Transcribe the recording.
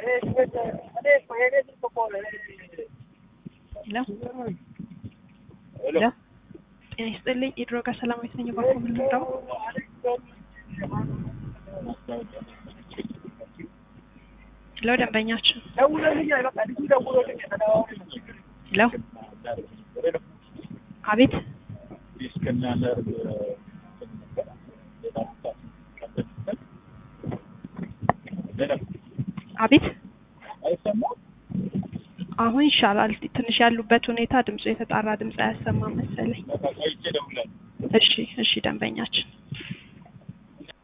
لا يستلي يدرك سلامة ثانية بقوم من الدم لو دم بيناتش لو عبيد عبيد አሁን ይሻላል ትንሽ ያሉበት ሁኔታ ድምጽ የተጣራ ድምጽ ያሰማ መሰለኝ እሺ ደንበኛችን